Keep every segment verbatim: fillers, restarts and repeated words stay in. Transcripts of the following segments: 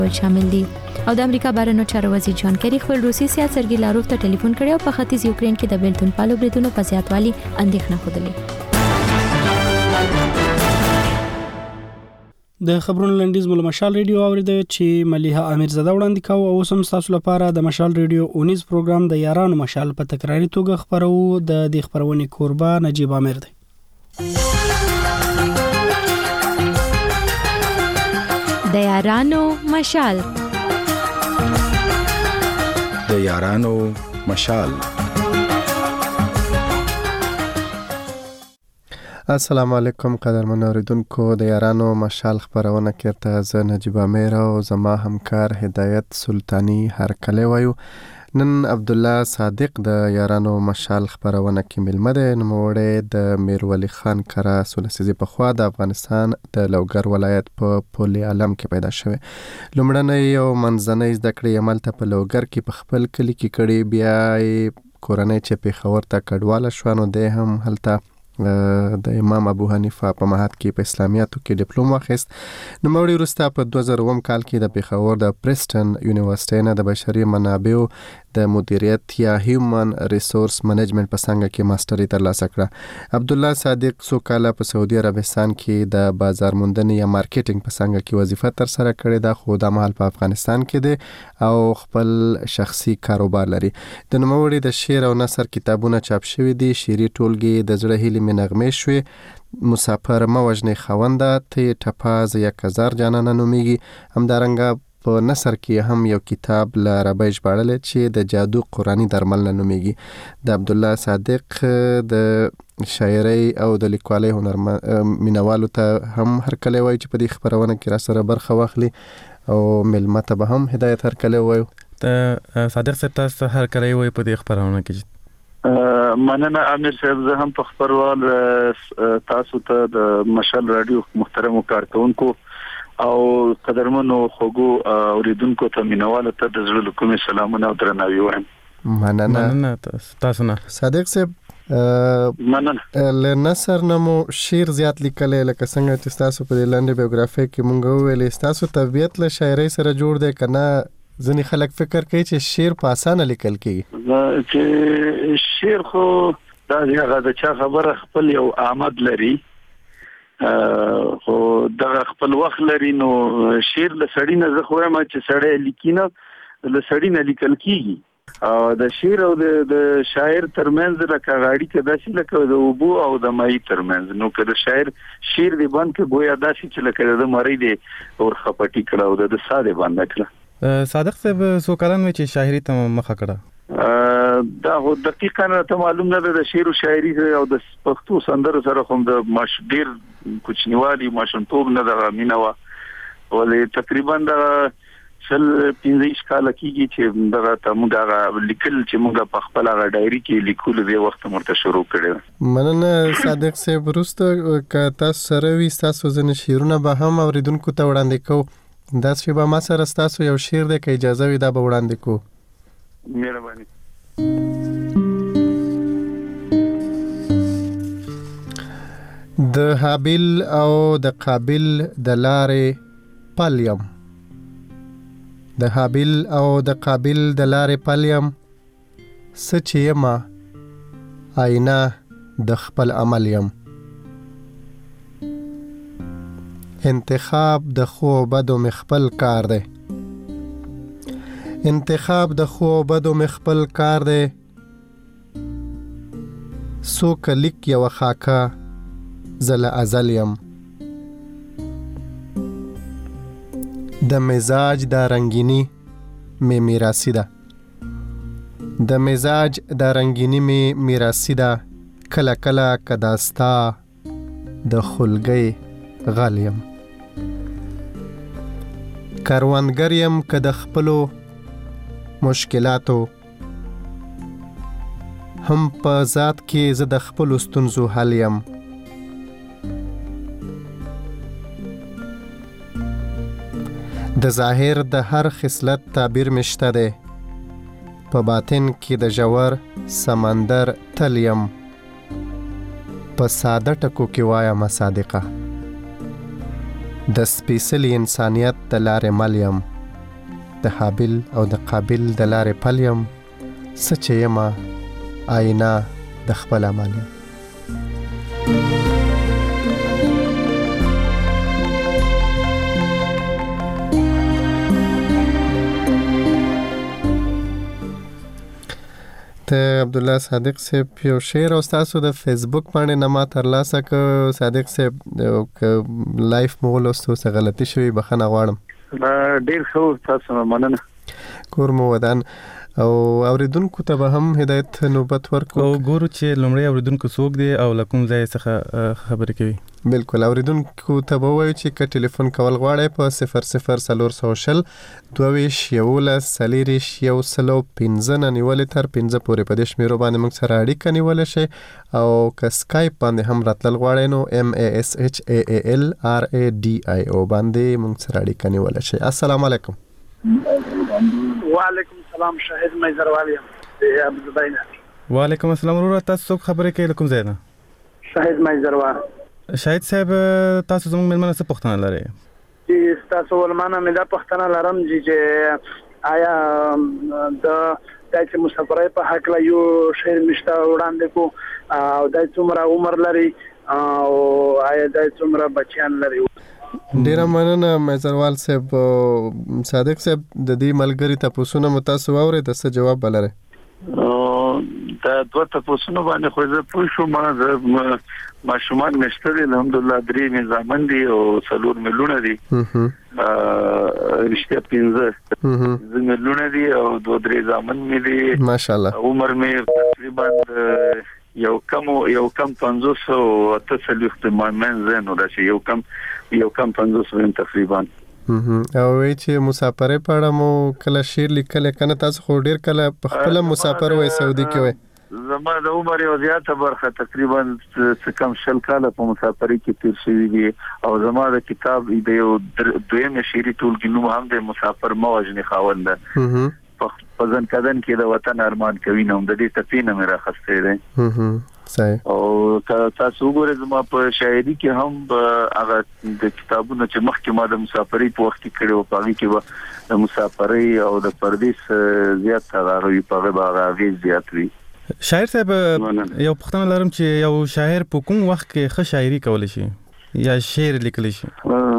شامل دي. او د امریکا بهرنیو چارو وزیر جان کری خپل روسي سیاست سرګي لاروف ته ټلیفون کړی او په ختیځ یوکرين کې د بیلتون پالو بریدونو په زیاتوالي اندېښنه خوده. د خبرونو لنډیز مول مشال ریډیو اوریده چې مليحه امیر زاده وړاندې کاوه او سم تاسو لپاره د مشال ریډیو اونیز پروګرام د یارانو مشال په تکراری توګه خبرو. د دې خبرونې کوربه نجيب امیر دی. د یارانو مشال د یارانو مشال. السلام علیکم قدرمن اوریدونکو، د یارانو مشال خبرونه کړه ز نجيب امیر او زما همکار هدایت سلطانی هر کله وایو. نن عبد الله صادق د یارانو مشال خبرونه کې ملمه ده. نوموړی د میر ولی خان کرا سولسیزي په خوا د افغانستان د لوګر ولایت په پولي عالم کې پیدا شوی. لومړنی او منځنۍ زده کړې عمل ته په لوګر کې په خپل کلی کې کړي، بیا کورنۍ چې په خبر ته کډواله شو نو د هم هلته د امام ابو حنیفه په معهد کې په اسلامیاتو کې ډیپلوم واخیست. نو موري وروسته په دوه زره اووه کال کې د پیښور د پریسټن یونیورسيټي نه د بشري منابعو د مدیریت یا هیومن ریسورس منیجمنت په څنګه کې ماستري ترلاسه کړه. عبد الله صادق څو کاله په سعودي عربستان کې د بازار موندنې یا مارکیټینګ په څنګه کې وظیفه تر سره کړې ده، خو د مهال په افغانستان کې دی او خپل شخصي کاروبار لري. د نوموړي د شعر او نثر کتابونه چاپ شوي دي. شعري ټولګي د زړه هیلې مې نغمې شوې، مسافر موجنې خونده، ته ټپاز یک هزار جانانه نومیږي. همدارنګه په نثر کې هم یو کتاب ل عربی ژباړل چې د جادو قرآنی درمل نومیږي. د عبد الله صادق د شاعرۍ او د لیکوالۍ هنر مینوالو ته هم هر کله وایي چې په دې خبرونه کې را سره برخه واخلي او ملمه ته به هم هدایت هر کله وایي. ته صادق صاحب تاسو هر کله وایي په دې خبرونه کې مننه امیر صاحب. زه هم په خبروال تاسو ته د مشال رادیو محترم کارکونکو او قدرمنو خوګو اوریدونکو ته مینواله ته د زړه کومې سلامونه او درناوی وایم. مننه مننه تاسو نه صادق صاحب. مننه له نثر نمو شعر زیات لیکل لکه څنګه چې تاسو په لنډه بایوګرافي کې مونږ ویلې تاسو طبيعت له شاعرۍ سره جوړ دی کنه؟ ځنې خلک فکر کوي چې شعر په اسانه لیکل کیږي، چې شعر خو دا هغه د چا خبره خپل یو آمد لري خو دا خپل وخت لري. نو شعر له سړی نه زه خو وایم چې سړی لیکینه له سړی نه لیکل کیږي او د شعر او د شاعر ترمنځ لکه غاړي کې داسې لکه د اوبو او د مای ترمنځ. نو که د شاعر شعر دی باندې کې گویا داسې چې لکه د مری دی اور خپټی کړه او د ساده باندې کړه. صادق صاحب سو کلن وی چې شاعري ته مخه کړه، دا هو دقیقاً ته معلوم نه ده. د شعر او شاعري او د پښتو سندرو سره کوم د مشډیر کوچنیوالي ماشنتوب نه ده مینوا ولې تقریبا د شل پنځه کال کېږي چې دا ته موږ لیکل چې موږ په خپل ډایري کې لیکل دی وخت مرته شروع کړو. مننه صادق صاحب. وروسته که تاسو سره وي تاسو ځنه شعرونه به هم اوریدونکو ته وړاندې کوو. دا چې به ما سره تاسو یو شعر دی که اجازه وي دا به وړاندې کوو. مهرباني. د حابیل او د قابیل د لارې پلیم، د حابیل او د قابیل د لارې پلیم، سچ یما آینه د خپل عمل یم. انتخاب د خو بدو مخبل کار دی، انتخاب د خو بدو مخبل کار دی. سو کلیک یو خاکا زل ازل یم. د مزاج د رنگینی می میراثی ده، د مزاج د رنگینی می میراثی ده. کله کله کداستا د خلګي غالیم. کاروانګر یم که د خپلو مشکلاتو، هم په ذات کې زه د خپلو ستونزو حل یم. د ظاهر د هر خصلت تعبیر مشته دی، په باطن کې د ژور سمندر تل یم. په ساده ټکو کې وایم صادقه، د سپیڅلي انسانیت د لارې مل یم. د حابل او د قابل د لارې پل یم، څه چې یمه آینه د خپل عمل یم. ته عبدالله صادق صاحب یو شعر او تاسو د فیسبوک باندې نه ما ترلاسه ک صادق صاحب لایف مو ولوستو څه غلطي شوی بخښنه غواړم. ډیر ښه، تاسو مننه. کور مو ودان او اوریدونکو ته به هم هدایت نوبت ورکو او ګورو چې لومړی اوریدونکو څوک دی او له کوم ځای څخه خبرې کوي. بالکل، اوریدونکو ته به وایو چې که ټلیفون کول غواړئ په صفر صفر څلور سوه شل دوه ویشت یولس څلېرویشت یو سل او پنځه نه نیولې تر پنځه پورې په دې شمېرو باندې موږ سره اړیکه نیولی شئ، او که سکایپ باندې هم راتلل غواړئ نو ایم ای اس ایچ ای ای ال آر ای ډي آی او باندې موږ سره اړیکه نیولی شئ. السلام علیکم. وعلیکم السلام، شاهد مېزروالي یم ابوظبي نه. وعلیکم السلام ورور، تاسو څوک خبرې کوي له کوم ځای نه؟ شاهد مېزروال. شاهد صاحب تاسو زموږ مېلمانه څه پوښتنه لرئ؟ چې تاسو ولمانه مې دا پوښتنه لرم چې آیا د داسې مسافرۍ په هکله یو شعر مشته وړاندې کو او دا څومره عمر لري او آیا دا څومره بچیان لري؟ ډیره مننه مېزروال صاحب. صادق صاحب د دې ملګری تاسو نه متاسو اورئ د څه جواب بلره؟ دا دوه تاسو باندې خو زه پوه شوم، ما ماشومان نشته دي الحمدلله، درې نظامن دي او څلور ملونه دي، رښتیا پنځه زه ملونه دي او دوه درې زامن مې دي ماشاءالله. عمر مې تقریبا یو کم یو کم پنځوس او اته څلوېښت مامن زه نو راشي یو کم یو کم پنځوس ویم تقریبا. او وی چې مسافرې په اړه مو کله شعر لیکل کنه؟ تاسو خو ډیر کله په خپل مسافر وای سعودي کې وای. زما د عمر یو زیاته برخه تقریبا څه کم شل کاله په مسافرۍ کې تیر شوی دي او زما د کتاب د یو دویم شعري ټولګي نوم هم د مسافر موجنی خاوند ده. په ځن کدن کې د وطن ارمان کوي نوم د دې تپینه مې راخسته ده. صحیح. او تاسو وګورئ زما په شاعري کې هم هغه د کتابونو چې مخکې ما د مسافرۍ په وخت کې کړو په هغه کې د مسافرۍ او د پردیس زیات تغیري په هغه هغه زیات وی. شاعر صاحب یو پوښتنه لرم چې یو شاعر په کوم وخت کې ښه شاعري کولی شي یا شعر لیکلی شي؟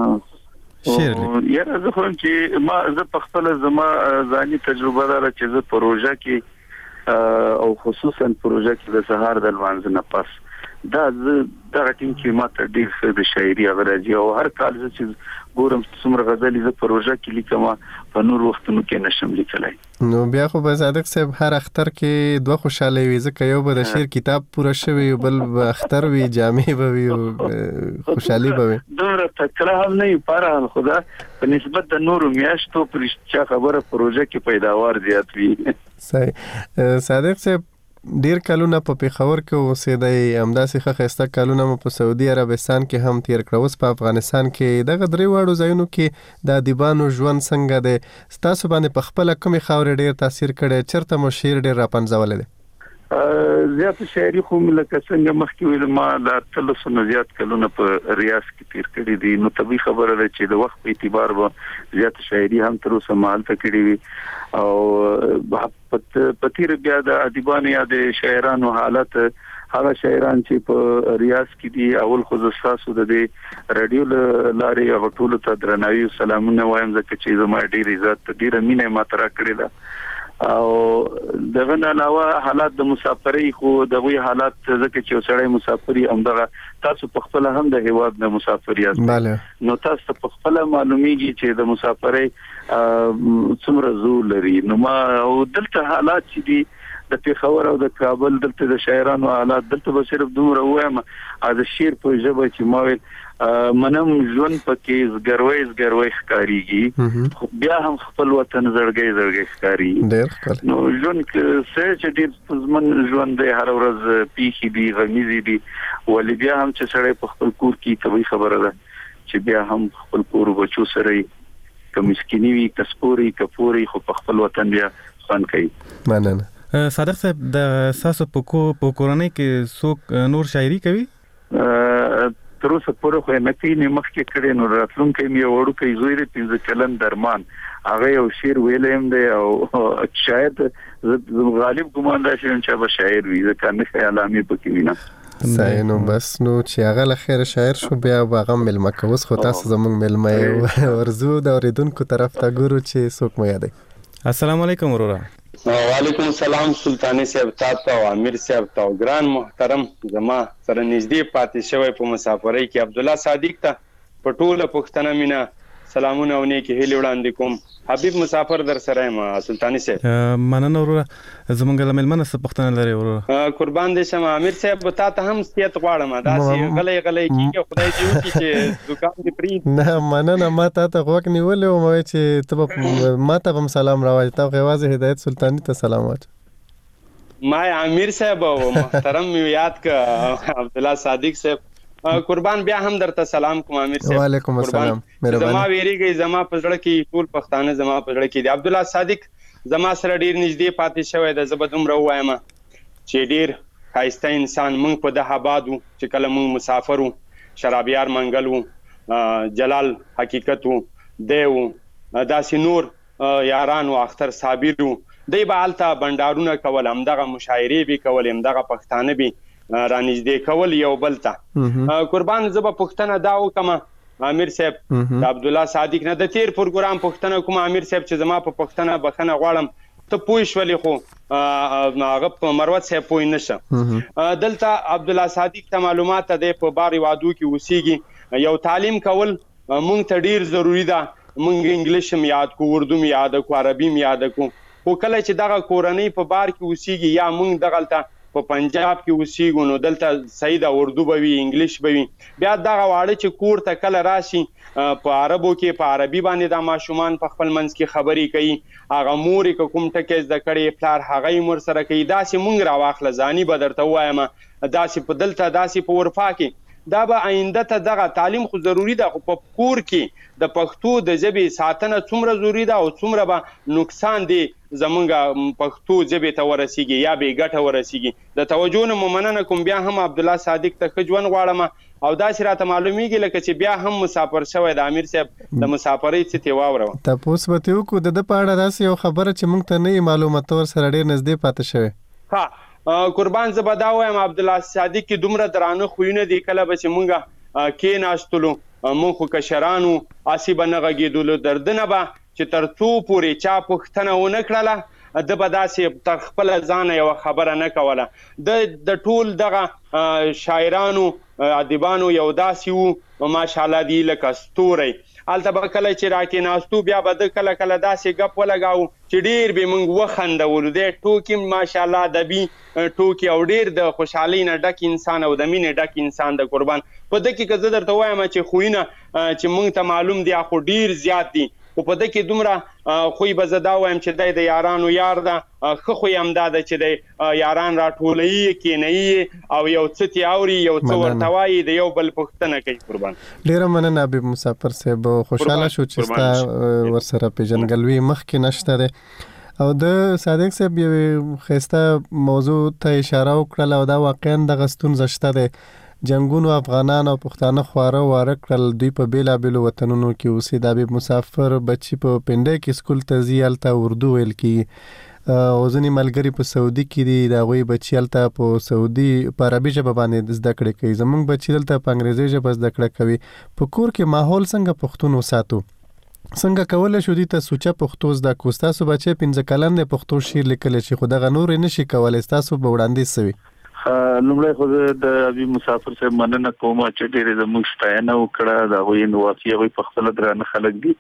شعر لیکل یا زه خو چې ما زه په خپل زما ځاني تجربه لرم چې زه پروژه کې او خصوصا پروژه کې د سهار د لمانځه نه پس دا زه دا ټیم کې ما ته ډیر ښه د شاعري غراځي او هر کال چې ګورم څومره غزلې زه پروژه کې لیکم په نور وختونو کې نشم لیکلای. نو بیا خو به صادق صاحب هر اختر کې دوه خوشاله وي، ځکه یو به د شعر کتاب پوره شوی بل به اختر وي، جامع به وي او خوشحالي به وي. دومره تکړه هم نه پاره خدا په نسبت د نورو میاشتو پر چا خبره پروژه کې پیداوار زیات وي. صحیح. صادق صاحب ډیر کلونه په پیښور کې اوسېدای، همداسې ښه ښایسته کلونه مو په سعودي عربستان کې هم تیر کړه، اوس په افغانستان کې دغه درې واړو ځایونو کې د ادیبانو ژوند څنګه دی؟ ستاسو باندې په خپله کومې خاورې ډیر تاثیر کړی؟ چېرته مو شعر ډیر راپنځولی دی؟ زیات شاعري خو لکه څنګه مخکې ویل ما د اتلسو نه زیات کلونه په ریاض کې تیر کړي دي، نو طبیعي خبره ده چې د وخت په اعتبار به زیات شاعري هم تر اوسه مهالته کړې وي او په تیر بیا د ادیبانو یا د شاعرانو حالت هغه شاعران چې په ریاض کې دي اول خو زستاسو د دې رادیو لارې هغه ټول ته درناوي او سلامونه وایم ځکه چې زما ډیر عزت ډیر مینه ماته راکړې ده او دغه نه علاوه حالات د مسافرۍ خو دغه حالات ځکه چې وسړی مسافري همدغه تاسو په خپل هم د هیواد د مسافرۍ یاست نو تاسو په خپل معلومیږي چې د مسافرۍ څومره زور لري. نو ما او دلته حالات چې دي د پیښور او د کابل دلته د شاعرانو حالات دلته به صرف دومره وایم از شعر په ژبه چې ما ویل منم ژوند پکې زګروي زګروي ښکاریږي خو بیا هم خپل وطن زړګي زړګي ښکاری. نو ژوند څه چې ډېر زمون ژوند دی هر ورځ پیخي دي غمیزي دي ولې بیا هم چې سړی په خپل کور کې طبيعي خبره ده چې بیا هم خپل کور بچو سره که مسکینی وي کسپوري کپوري خو په خپل وطن بیا ځان کوي. مننه. صادق صاحب د ساسو په کو په کورنۍ کې څوک نور شاعري کوي؟ تر اوسه پورې خو نه کینې مخکې کړي نو راتلونکي مې وړو کې زوی لري پنځه کلن درمان هغه یو شعر ویلم دی او شاید غالب ګمان راشي چې به شاعر وي ځکه نه خیالامي پکې وینم. صحیح نو بس نو چې هغه له خیر شاعر شو بیا هغه ملما کوس خو تاسو زموږ ملما ورزو د اوریدونکو طرف ته ګورو چې څوک مو یادای. السلام علیکم ورورا. وعلیکم السلام سلطانی صاحب تاسو او امیر صاحب تاسو ګران محترم زما سره نږدې پاتې شوی په مسافرۍ کې عبد الله صادق ته په ټوله پښتنه مینا سلامونه او نیکی هیله وړاندې کوم. حبیب مسافر در سره ما سلطانی صاحب. مننه ورورا زمونږ له ملمنه څه پښتنه لري ورورا. قربان دې شم امیر صاحب تا ته هم ستیت غواړم دا سي غلې غلې کیږي خدای دې وکړي چې دکان دې پری. نه مننه ما ته ته غوښ نیولې او مې چې ته ما ته هم سلام راوړی ته غواړې هدایت سلطانی ته سلام واچ. ما امیر صاحب او محترم یاد ک عبد الله صادق صاحب قربان بیا هم درته سلام کوم امیر صاحب. وعلیکم السلام. زما ویریږي زما پزړه کې ټول پښتانه زما پزړه کې دي. عبد الله صادق زما سره ډیر نږدې پاتې شوی د زبدوم راوایم چې ډیر خایسته انسان مونږ په د آبادو چې کله مونږ مسافر وو شرابیار منګل وو جلال حقیقت وو دیو داسې نور یاران او اختر صابر وو دی به الته بندارونه کول همدغه مشاعرې به کول همدغه پښتانه به رانږدې کول یو بل ته. قربان زه به پښتنه دا وکم امیر صاحب د عبد الله صادق نه د تیر پروګرام پښتنه کوم امیر صاحب چې زما په پښتنه بخنه غواړم ته پوه شولې خو هغه په مروت صاحب پوه نشه دلته عبد الله صادق ته معلومات ده په باري وادو کې وسیږي یو تعلیم کول مونږ ته ډیر ضروری ده. مونږ انګلیش هم یاد کو اردو هم یاد کو عربي هم یاد کو خو کله چې دغه کورنۍ په بار کې وسیږي یا مونږ دغلته په پنجاب کې وسیږو نو دلته صحیح د اردو به وي انګلیش به وي بیا دغه واړه چې کور ته کله راشي په عربو کې په عربي باندې د ماشومان په خپل منځ کې خبرې کوي هغه مور کې کوم ټکی زده کړي پلار هغه یې مور سره کوي داسې مونږ راواخله ځاني به درته وایم داسې په دلته داسې په ورفا کې دا به آینده ته دغه تعلیم خو ضروری ده خو په کور کې د پښتو د ژبې ساتنه څومره ضروری ده او څومره به نقصان دی زمونږ پښتو ژبې ته ورسیږي یا به ګټه ورسیږي د توجه نه مننه کوم. بیا هم عبد الله صادق ته ښه ژوند غواړم او داسې راته معلومیږي لکه چې بیا هم مسافر شوی د امیر صاحب د مسافرۍ څه تی واورم تاسو به ته وکړو د په اړه داسې یو خبره چې موږ ته نه معلومات ور سره ډیر نږدې پاتې شوی. ها قربان زه به دا وایم عبد الله صادق کې دومره درانه خوونه دي کله به چې مونږه کې ناستلو مونږ خو کشرانو اسی به نه غږېدلو دردنه به چې تر څو پورې چا پوښتنه ونه کړله د به داسې تر خپله ځانه یوه خبره نه کوله. د ټول دغه شاعرانو ادیبانو یو داسې وو ماشاءالله دی لکه ستوری هلته به کله چې راکې ناستو بیا به د کله کله داسې ګپ ولګاو چې ډېر به موږ وخندولو دی ټوکې ماشاءالله ادبي ټوکې او ډېر د خوشحالۍ نه ډک انسان او د مینې ډک انسان د قربان په ده کې که زه درته وایم چې خویونه چې موږ ته معلوم دي خو ډېر زیات دي خو په ده کې دومره خوی به زه دا وایم چې دی د یارانو یار ده ښه خوی همدا ده چې دی یاران راټولوي کینوي او یو څه تې اوري یو څه ورته وایي د یو بل پوښتنه کوي. قربان ډېره مننه حبیب مسافر صاحب خوشحاله شو چې ستا ورسره پیژندګلوي مخکې نشته دی او د صادق صاحب یوې ښایسته موضوع ته اشاره وکړله او دا واقعا دغه ستونزه شته دی جنګونو افغانان او پښتانه خواره واره کړل دوی په بیلابیلو وطنونو کې اوسي د حبیب مسافر بچي په پنډۍ کې سکول ته ځي هلته اردو ویل کېږي او ځینې ملګري په سعودي کې دي د هغوی بچي هلته په سعودي په عربي ژبه باندې زده کړې کوي زموږ بچي دلته په انګریزي ژبه زده کړه کوي په کور کې ماحول څنګه پښتون وساتو څنګه کولی شو دې ته سوچه پښتو زده کړو ستاسو بچی پنځه کلن دی پښتو شعر لیکلی شي خو دغه نور یې نشي کولی ستاسو به وړاندیز سوي. لومړی خو د حبیب مسافر صاحب مننه کوم چې ډېرې زموږ ستاینه وکړه د هغوی نو واقعي هغوی پخپله درانه خلک دي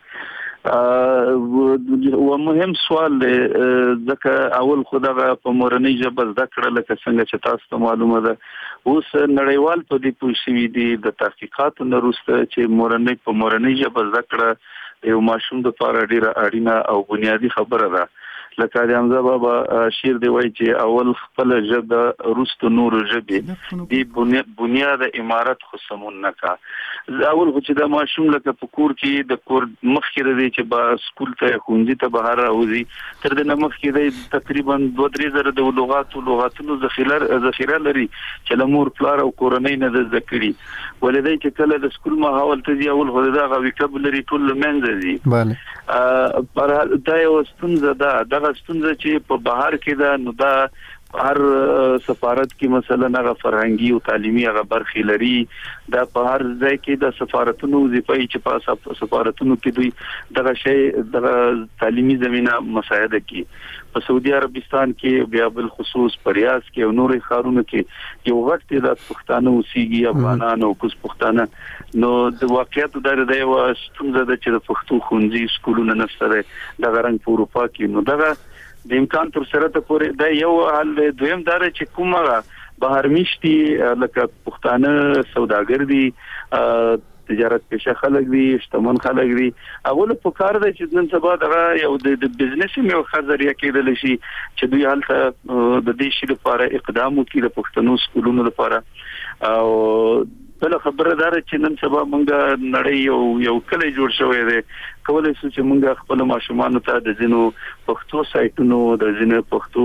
و مهم سوال دی ځکه اول خو دغه په مورنۍ ژبه زده کړه لکه څنګه چې تاسو ته معلومه ده اوس نړیوال په دې پوه شوي دي د تحقیقاتو نه وروسته چې مورنۍ په مورنۍ ژبه زده کړه یو ماشوم دپاره ډېره اړینه او بنیادي خبره ده لکه د حمزه بابا شعر دی وایي چې اول خپل ژبه وروسته نور ژبې دی بنیاد امارت خو سمون نه کا اول خو چې د ماشوم لکه په کور کې د کور مخکې دی چې با سکول ته ښوونځي ته بهر راوځي تر دې نه مخکې دی تقریبا دوه درې زره د لغاتو لغاتونو ذخیره ذخیره لري چې له مور پلار او کورنۍ نه د زده کړي ولې دی چې کله د سکول ماحول ته ځي اول خو دغه وکابولري ټول منځ ځي بله پر دا یو ستونزه ده دغه ستونزه چې په بهر کې ده نو دا هر سفارت کې مثلا هغه فرهنګي او تعلیمي هغه برخې لري دا په هر ځای کې د سفارتونو وظیفه چې په سفارتونو کې دوی دغه شی د تعلیمي زمينه مساعده کوي په سعودي عربستان کې بیا بل خصوص پریاس کې او نورې ښارونو کې یو غټ تعداد پښتانه اوسېږي افغانان او کوز پښتانه نو د واقعیت د دې یو ستونزه ده چې د پښتو ښوونځي سکولونه نشته د غرنګ په اروپا کې نو دغه د امکان تر سره ته پورې دا یو حل دویم دار چې کومه بهر میشتي لکه پښتانه سوداګر دي تجارت پیشه خلک دي شتمن خلک دي اول په کار دی چې نن سبا دغه یو د بزنس یو خزریا کېدل شي چې دوی حالت د دې شي لپاره اقدام وکړي د پښتنو سکولونو لپاره او بل خبره دار چې نن سبا مونږه نړۍ یو یو کله جوړ شوی دی کولای شو چې مونږ خپل ماشومان ته د زینو پښتو سایټونو د زینو پښتو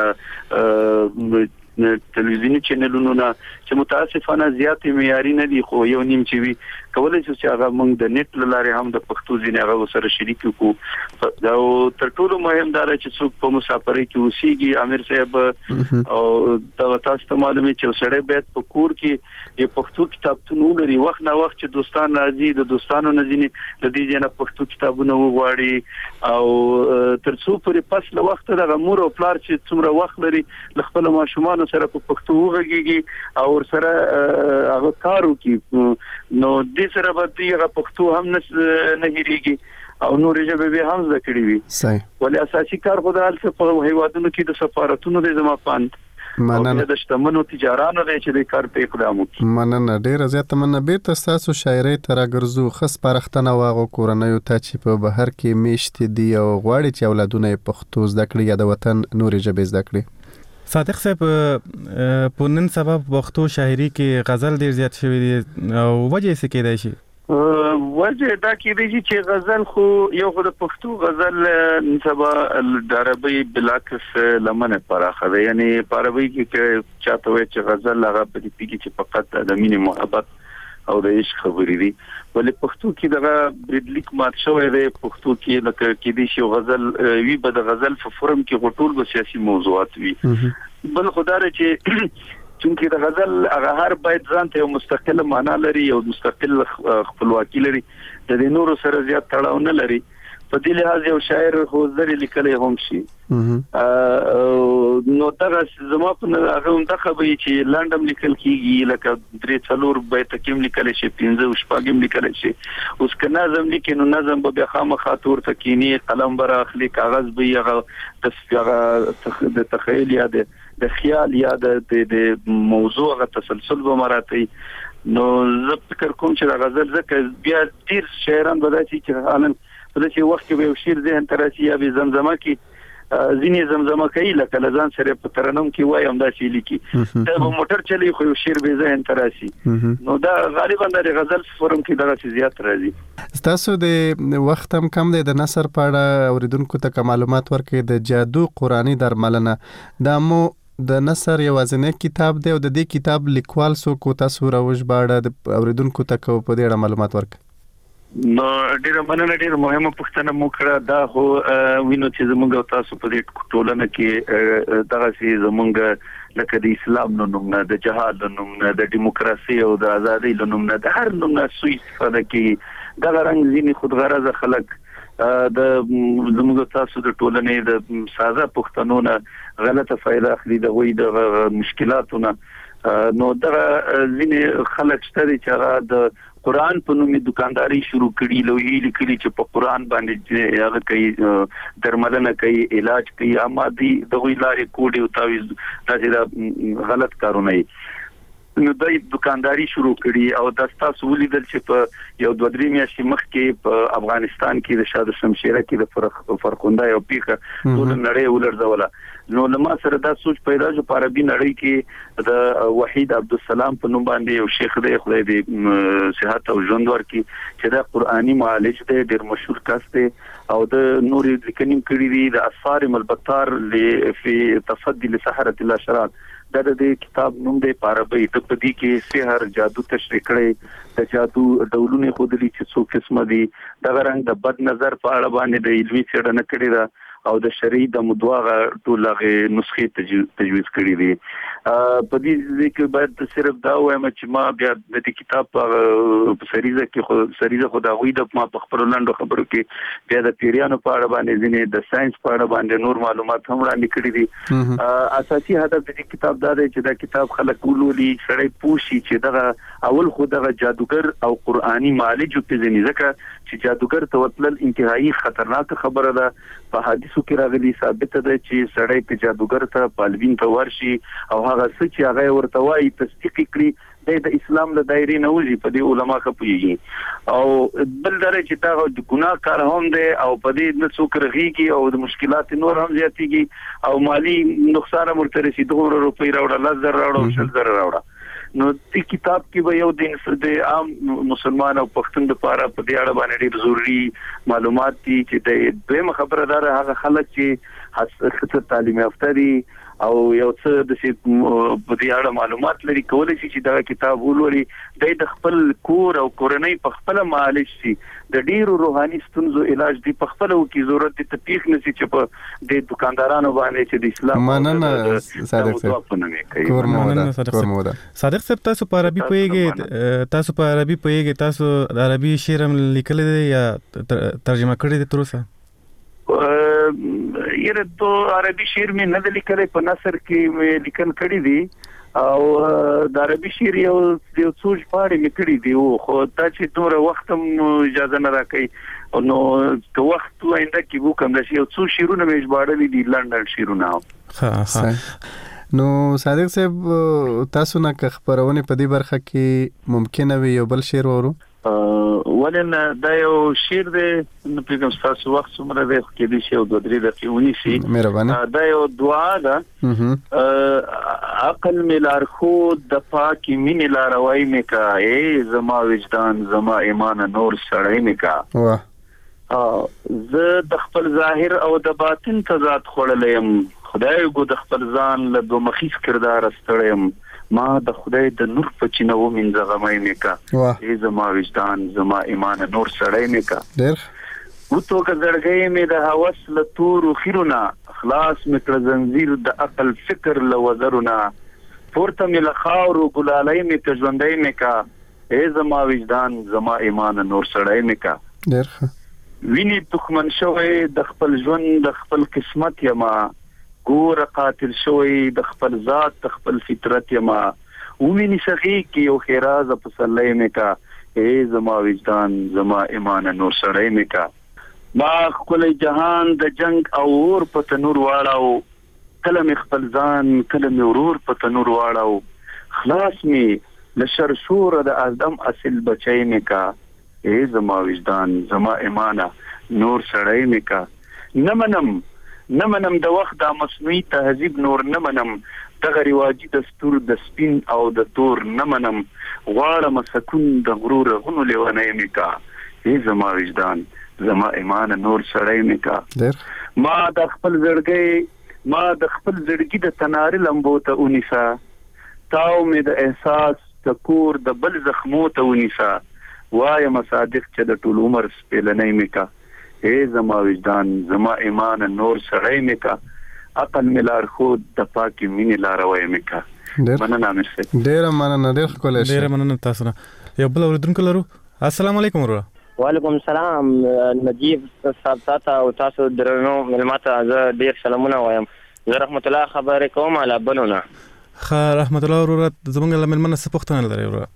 هغه تلویزیونی چینلونو نه چې متاسفانه زیات معیاري نه دي خو یو نیم چې وی کولای شو چې هغه مونږ د نت لارې هم د پښتو ځینې هغه سره شریک وکړو دا تر ټولو مهم دا چې څوک په مسافرۍ کې اوسېږي امیر صاحب او دا تاسو ته معلومه چې سړی باید په کور کې یو پښتو کتابتون ولري وخت نه وخت چې دوستان راځي د دوستانو نه ځینې د دې نه پښتو کتابونه وغواړي او تر څو پرې پس له وخت د مور او پلار چې څومره وخت لري خپل ماشومان سره په پښتو وغږیږي او سره هغه کار وکړي نو دې سره به دغه پښتو هم نه هېریږي او نورې ژبې به هم زده کړې وي صحیح ولې اساسي کار خو د هلته په هیوادونو کې د سفارتونو د زما پاند مننه د شتمنو تجارانو دی چې د کار په اقدام وکړي مننه ډیره زیاته مننه بیرته تاسو شاعرۍ ته راګرځو خاص پرختنه واغو کورنیو ته چې په بهر کې میشتې دي او غواړي چې اولادونه یې پښتو زده کړي یا د وطن نورې ژبې زده کړي صادق صاحب په نن سبا پښتو شاعري کې غزل ډیر زیات شوی دی او وجه څه کېدای شي وجه دا کېدای چې غزل خو یو خو د پښتو غزل نن سبا د عربي بلاکس لمنه پراخه ده یعنی په عربي کې چاته وایي چې غزل هغه په دې کې چې فقط د مینې محبت او د عشق خبرې دي ولې پښتو کې دغه بریدلیک مات شوی دی پښتو کې لکه کې دي شی غزل وی به د غزل په فورم کې غټول به سیاسي موضوعات وي بل خدای چې چونکه د غزل هغه هر باید ځان ته مستقله معنا لري او مستقل خپلواکي لري د نورو سره زیات تړاو نه لري په دې لحاظ یو شاعر خو زری لیکلی هم شي نو دا زما په هغه هم دا خبرې چې لنډم لیکل کیږي لکه درې څلور بیت کې لیکل شي پنځه او شپږم لیکل شي اوس که نظم لیکي نو نظم به خامخا تور تکینی قلم بر اخلي کاغذ به هغه د تخیل یا د خیال یا د موضوع غو تسلسل به مراتي نو زه فکر کوم چې غزل زکه بیا ډیر شاعران بدایي چې حالن په دې وخت کې به شعر ذهن تراسي یا به زمزمه کې ځینې زمزمه کوي لکه لزان سره په ترنم کې وای هم دا چې لیکي دا به موټر چلی خو شعر به ذهن تراسي نو دا غالبا د غزل فورم کې دغه زیات راځي تاسو د وخت هم کم دی د نثر په اړه اوریدونکو ته معلومات ورکړئ د جادو قرآنی درملنه دا مو د نثر یوازینی کتاب دی او د دې کتاب لیکوال څوک تاسو راوژباړه د اوریدونکو ته کو په دې اړه معلومات ورکړئ نو ډیره مننه ډیره مهمه پوښتنه مو کړه دا هو وینو چې زموږ تاسو په دې ټولنه کې دغه سي زموږ لکه د اسلام نوم نه د جهاد نوم نه د دیموکراسي او د ازادۍ نوم نه د هر نوم نه سوي استفاده کوي دا رنګ ځینی خودغرضه خلک د زموږ تاسو د ټولنې د ساده پښتنو نه غلطه فائدہ اخلي د وې د مشکلاتونه نو دا ځینی خلک ستړي چې هغه د قرآن په نومي دکانداري شروع کړي لوی لیکلي چې په قرآن باندې هغه کوي درملنه کوي علاج کوي امادي د وی لارې کوډي او تعویز دا چې غلط کارونه نو د دکانداري شروع کړي او د تاسو ولیدل چې په یو دوه درې میاشتې مخکې په افغانستان کې د شاده شمشیره کې د فرق فرقنده یو پیخه ټول نړۍ ولړزوله نو لما سره دا سوچ پیدا شو په عربي نړۍ کې د وحید عبدالسلام په نوم باندې یو شیخ دی خدای دې صحت او ژوند ورکړي چې دا قرآني معالج دی ډېر مشهور کس دی او د نور لیکنیم کړي دي د اثار البتار فی تصدی لسحرة الاشرار دا د کتاب نوم دی په عربي د پدې کې سحر جادو تشریح کړي د جادو ډولونه خودلی چې څو قسمه دي د غرنګ د بد نظر په اړه باندې د علمي څېړنه کړې ده او د شرعي د مدواغه ټولغه نسخې تجویز کړې دي په دې کې باید صرف دا وایم چې ما بیا د دې کتاب په سریزه کې خو سریزه خو دا وې د ما په خبرو لاندو خبرو کې بیا د پیریانو په اړه باندې ځینې د ساينس په اړه باندې نور معلومات هم وړاندې کړي دي اساسي هدف د دې کتاب دا دی چې دا کتاب خلک ولولي سړی پوښي چې دا اول خو دا جادوګر او قرآني معالج په ځینې ځکه چې جادوګر ته وتل انتهایی خطرناک خبره ده په حدیثو کې راغلي ثابت ده چې سړی په جادوګر ته پالوین ته ورشي او هغه څه چې هغه ورته وایي تصدیق کړي د اسلام له دایرې نه وځي په دې علما خپويږي او بل درې چې دا د ګناه کار هم دی او په دې نه څوک رغيږي او د مشکلات نور هم زیاتېږي او مالی نقصان مرترسي دوه روپۍ راوړل لزر راوړل شل زر راوړل نو دې کتاب کې به یو د د عام مسلمان او پښتون لپاره په دې اړه باندې ډېر ضروري معلومات دي چې د دویم خبردار هغه خلک چې حاصل تعلیم یافته دي او یو څه د په دې اړه معلومات لري کولای شي چې دا کتاب ولولي د خپل کور او کورنۍ په خپل معالج شي د ډیرو روحاني ستونزو علاج دی په خپل وکي ضرورت ته تفیق نشي چې په د دکاندارانو باندې چې د اسلام مننه صادق صاحب مننه صادق صادق صاحب تاسو په عربي پوهیږئ تاسو په عربي پوهیږئ تاسو د عربي شعر لیکل دي یا ترجمه کړی دي تر اوسه یره دو عربي شعر مې نه لیکلې په نثر کې مې لیکل کړی دي او د عربي شعر یو یو څو ژباړې مې کړی دي او خو دا چې دوره وخت هم اجازه نه راکړي نو که وخت وینده کې وکم د یو څو شعرونه مې ژباړلې دي لنډ شعرونه ها ها نو صادق صاحب تاسو نه خبرونه په دې برخه کې ممکن وي یو بل شعر ورو ولن دا یو شعر دی نو پیغام تاسو وخت څومره دی کې دي چې د درې دقیقې ونیسي مهرباني دا یو دعا ده عقل ملار خود د پاکي مين لاروي میکا اے زما وجدان زما ایمان نور سړی میکا واه زه د خپل ظاهر او د باطن تضاد خړلم خدای کو د خپل ځان له دوه مخیس کردار استړم ما د خدای د نور په چینو منځ غمای میکا ای زما وجدان زما ایمان نور سړی میکا ډېر وته کزړګې مې د هوس له تور خیرونه خلاص مې زنجیر د عقل فکر له وزرونه پورته مې له خاور ګلالای مې ته ژوندۍ میکا ای زما وجدان زما ایمان نور سړی میکا ډېر ویني دښمن شوی د خپل ژوند د خپل قسمت یما ګور قاتل شوی د خپل ذات د خپل فطرت یما ویني سخی کې یو خیراز په سلې میکا ای زما وجدان زما ایمان نور سړی میکا ما خپل جهان د جنگ او اور په تنور واړاو کله می خپل ځان کله می ورور په تنور واړاو خلاص می لشر شور د ادم اصل بچی میکا ای زما وجدان زما ایمان نور سړی میکا نمنم نمنم د وخت د مصنوعي تهذیب نور نمنم د غریواجی دستور د سپین او د تور نمنم غواړم سکون د غرور غنو لیوانه میکا ای زما وجدان زما ایمان نور سړی میکا ما د خپل زړګي ما د خپل زړګي د تنار لمبو ته ونیسا تاو مې د احساس د کور د بل زخمو ته ونیسا وای مصادق چې د ټول عمر سپېلنې میکا ای زما وجدان زما ایمان نور سړی میکا عقل ملار خود د پاکي مين لاروي میکا مننه مرسي ډېر مننه ډېر کولای شي ډېر مننه تاسو نه یو بل اوریدونکو لرو السلام علیکم ورو وعلیکم السلام نجیب صاحب تاسو او تاسو درنو ملماته زه ډېر سلامونه وایم زه رحمت الله خبرې کوم علی بلونه خ رحمت الله ورو زمونږ لمنه څه پوښتنه لري ورو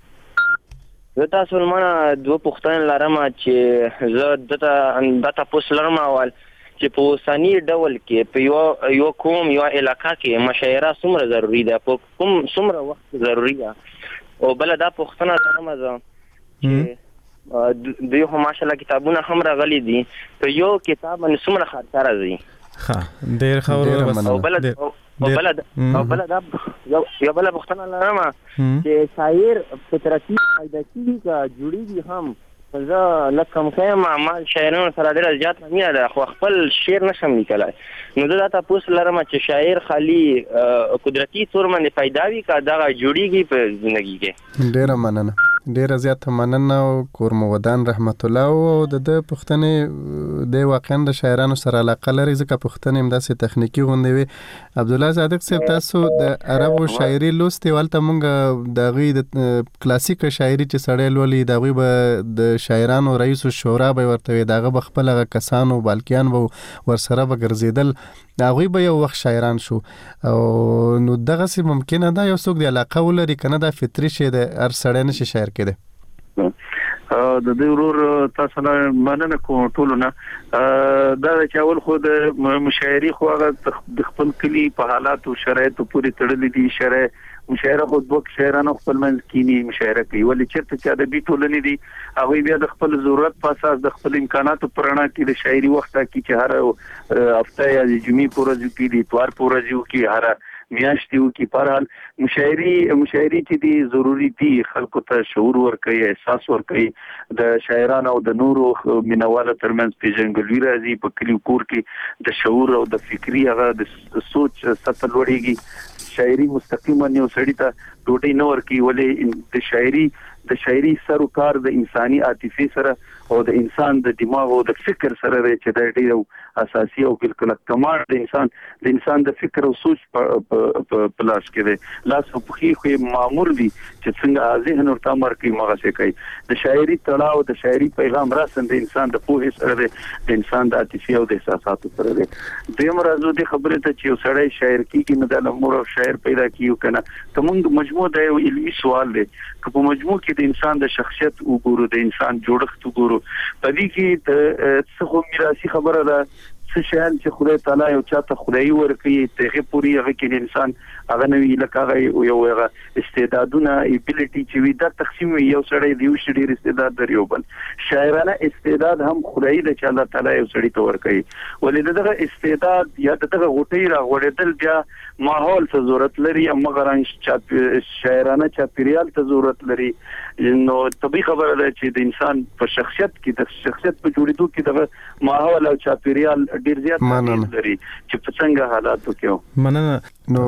زه تاسو لمنه دوه پوښتنې لرم چې زه دته دته پوس لرم اول چې په اوسنی ډول کې په یو یو کوم یو علاقہ کې مشاعره څومره ضروری ده په کوم څومره وخت ضروری ده او بل دا پوښتنه کوم زه چې دوی هم ماشاءالله کتابونه هم راغلي دي په یو کتاب باندې څومره خرڅ راځي؟ ها ډېر خبره. او بل او بل او بل دا یو بل پوښتنه لرم چې شاعر فطرتي پیدا کیږي کا جوړیږي هم زه لکه مخه ما شاعرانو سره ډېر زیات نه ده خو خپل شعر نشم لیکلای. نو دا تاسو لرم چې شاعر خالی قدرتي تور باندې پیدا وي کا دا جوړیږي په ژوندۍ کې؟ ډېر مننه ډېر زیات مننه او کورمودان رحمت الله او د پښتنې د واقعا د شاعرانو سره علاقه لري ځکه پښتنې هم داسې تخنیکی غونډې وي. عبدالله صادق صاحب تاسو د عربو شاعري لوستي ولته مونږ د غوی د کلاسیک شاعري چې سړی لولي د غوی به د شاعرانو رئیس الشورا به ورته وي دغه بخپل غ کسانو بالکیان وو ورسره به ګرځیدل هغوی به یو وخت شاعران شو او نو دغه سي ممکنه ده یو څوک د علاقه ولري کنه دا فطري شی د هر سړی نشي شاعر کېده. د دې ورور تاسو نه مننه کوم ټولونه دا چې اول خو د مشاعري خو هغه د خپل کلی په حالات او شرایطو پورې تړلې دي. شرع مشاعره خو د وخت شاعرانو خپل منځ کینی مشاعره کوي ولې چیرته چې ادبي ټولنې دي هغه بیا د خپل ضرورت په اساس د خپل امکاناتو پرانا کې د شاعري وخت کې چې هر هفته یا د جمعې پورې کې دي اتوار پورې کې هر میاشتو کې په حال مشاعري مشاعري چې دي ضروری دي خلکو ته شعور ورکوي احساس ورکوي د شاعرانو او د نورو مینوالو ترمنځ پیژنګلوي راځي په کلیو کور کې د شعور او د فکری هغه د سوچ سطح لوړیږي. شاعري مستقیما یو سړی ته ډوډۍ نه ورکوي ولې د شاعري د شاعري سروکار د انساني عاطفي سره او د انسان د دماغ او د فکر سره چې د ډېر اساسي او بالکل کمال د انسان د انسان د فکر او سوچ په پلاس کې دی لاس په خي خو مامور دي چې څنګه ذهن ورته امر کوي مغه څه کوي. د شاعري تړاو د شاعري پیغام راسند د انسان د پوهې سره دی د انسان د عاطفي او د احساساتو سره دی. د مرزو د خبره ته چې وسړی شاعر کیږي نه د لمر او شاعر پیدا کیو کنه ته موږ مجموع د یو علمي سوال دی که په مجموع کې د انسان د شخصیت وګورو د انسان جوړښت وګورو په دې کې د څه خو میراثي خبره ده څه شان چې خدای تعالی یو چاته خدای ورکړي ته پوری هغه کې انسان هغه نوی لکه هغه یو هغه استعدادونه ایبیلیټی چې وي دا تقسیم یو سړی دی یو شډیر استعداد لري او بل شاعرانه استعداد هم خدای د چې الله تعالی یو سړی ته ورکړي ولې دغه استعداد یا دغه غوټي را غوړېدل بیا ماحول ته ضرورت لري اما غران شاعرانه چاپیریال ته ضرورت لري. نو طبي خبره ده چې د انسان په شخصیت کې د شخصیت په جوړېدو کې دغه ماحول او چاپیریال ډیر زیات لري چې په څنګه حالاتو کې مننه. نو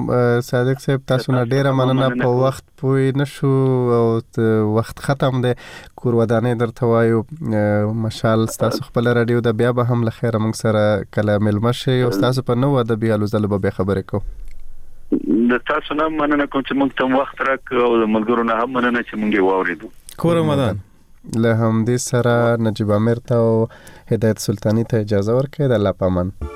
صادق صاحب تاسو نه ډیره مننه په وخت پوي نشو او وخت ختم دی کور ودانې درته وایو مشال تاسو خپل رادیو د بیا به هم لخيره موږ سره کله ملمشه او تاسو په نو ادبي الوزل به خبرې کو د تاسو نه مننه کوم چې موږ ته وخت راک او د ملګرو نه هم مننه چې موږ واوریدو. کورمدان له همدې سره نجیب امیر ته او هدایت سلطانی ته اجازه ورکړئ د الله پامان.